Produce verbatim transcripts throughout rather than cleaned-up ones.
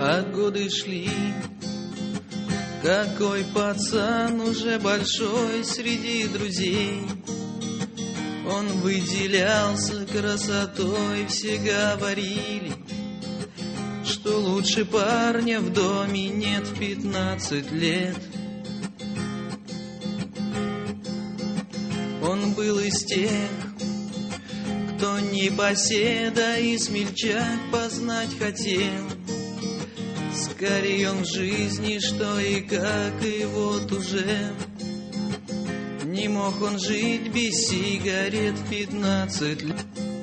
А годы шли, какой пацан уже большой среди друзей. Он выделялся красотой, все говорили, что лучше парня в доме нет в пятнадцать лет. Он был из тех, кто непоседа и смельчак познать хотел. Скорее он в жизни, что и как, и вот уже не мог он жить без сигарет в пятнадцать лет.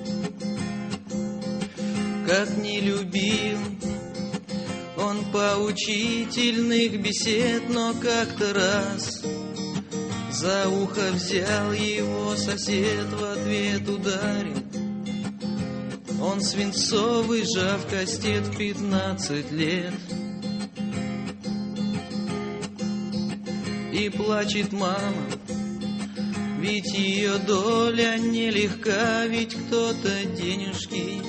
Как не любил он поучительных бесед, но как-то раз за ухо взял его сосед, в ответ ударил он свинцовый жав кастет в пятнадцать лет. И плачет мама, ведь ее доля нелегка, ведь кто-то денежки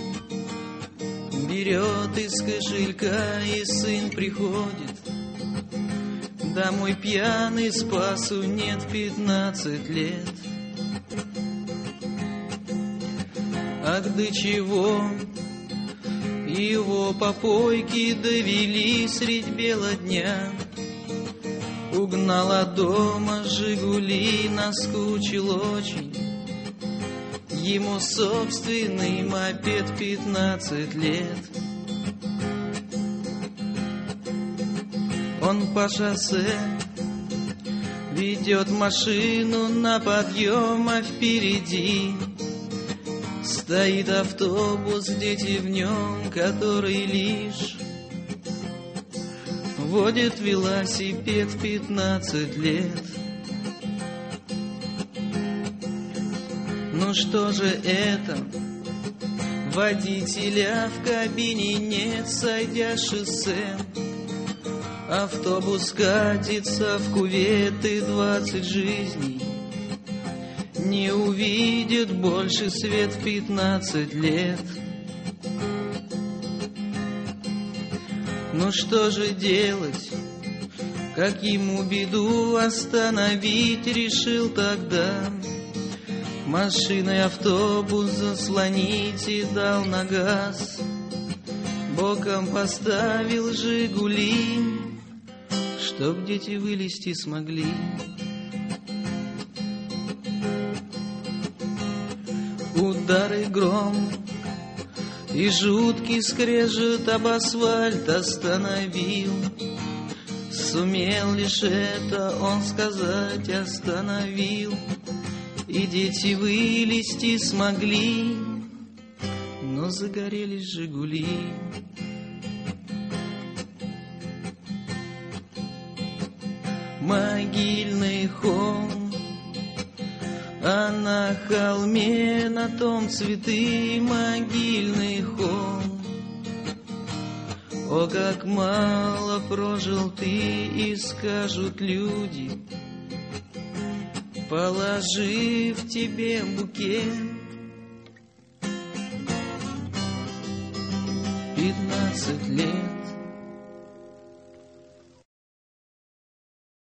берет из кошелька, и сын приходит домой пьяный, спасу нет в пятнадцать лет. Ах, до чего его попойки довели средь бела дня. Угнал от дома «Жигули», наскучил очень ему собственный мопед в пятнадцать лет. Он по шоссе ведет машину на подъем, а впереди стоит автобус, дети в нем, который лишь водит велосипед в пятнадцать лет. Ну что же это? Водителя в кабине нет, сойдя с шоссе. Автобус катится в кювет, и двадцать жизней не увидит больше свет в пятнадцать лет. Ну что же делать? Как ему беду остановить решил тогда? Машиной автобус заслонить и дал на газ. Боком поставил «Жигули», чтоб дети вылезти смогли. Удары гром и жуткий скрежет об асфальт остановил. Сумел лишь это он сказать, остановил. И дети вылезти смогли, но загорелись «Жигули». Могильный холм, а на холме на том цветы. Могильный холм, о, как мало прожил ты, и скажут люди, положив тебе букет. Пятнадцать лет.